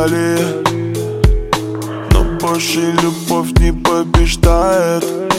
вдали, но больше любовь не побеждает.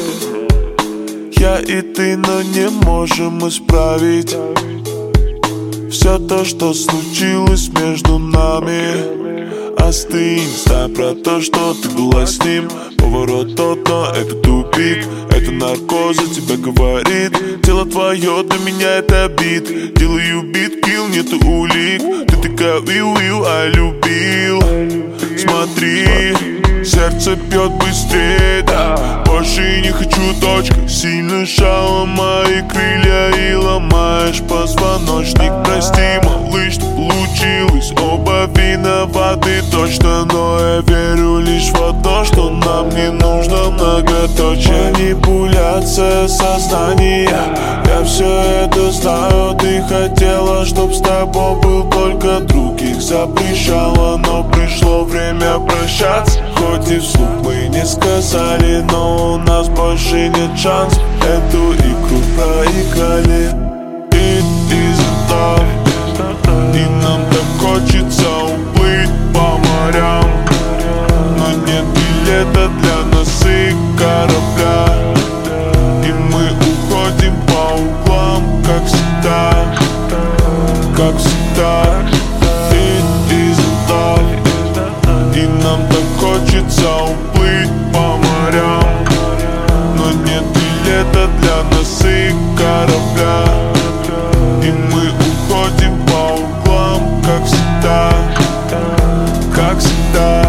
Я и ты, но не можем исправить все то, что случилось между нами. Остынь, знай про то, что ты была с ним. Поворот тот, но это тупик. Это наркоз за тебя говорит. Тело твое для меня это бит. Делаю бит, килл, нету улик. Ты такая виу-виу, а любил. Смотри, сердце бьет быстрее, да. Больше не хочу, точка. Сильно шала мои крылья и ломаешь позвоночник. Прости, малыш, что получилось. Оба виноваты точно, но я верю лишь в одно, что нам не нужно многоточие. Манипуляция сознания, я все это знаю. Ты хотела, чтоб с тобой был только друг. Их запрещала, но пришло время прощаться. Хоть и вслух мы не сказали, но у нас больше нет шансов. Эту игру проиграли. It isn't love, и нам так хочется уплыть по морям, но нет билета для нас и корабля. И мы уходим по углам, как всегда, как всегда. It isn't love, и нам так хочется уплыть по морям, но нет билета для нас и корабля. И мы уходим по углам, как всегда, как всегда.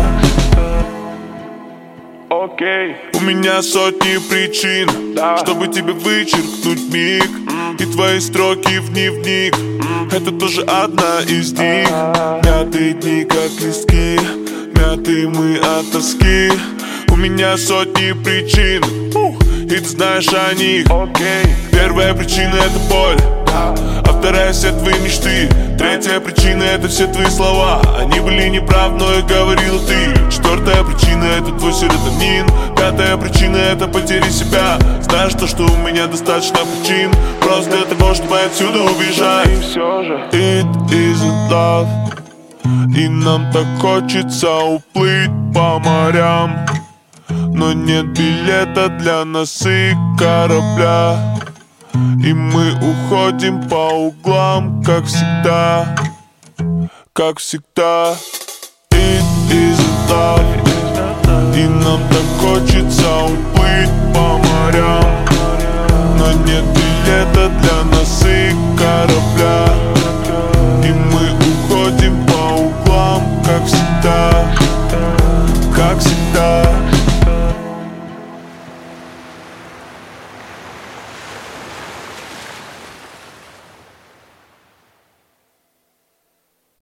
Окей. У меня сотни причин, чтобы тебе вычеркнуть миг. И твои строки в дневник, это тоже одна из них. Мятые дни, как листки, мятые мы от тоски. У меня сотни причин, и ты знаешь о них. Первая причина — это боль, а вторая — все твои мечты. Третья причина — это все твои слова. Они были неправы, но и говорила ты. Четвертая причина — это твой серотонин. Пятая причина — это потери себя. Знаешь то, что у меня достаточно причин просто для того, чтобы отсюда убежать. И все же It isn't love, и нам так хочется уплыть по морям, но нет билета для нас и корабля. И мы уходим по углам, как всегда, как всегда. It isn't love, и нам так хочется уплыть по морям, но нет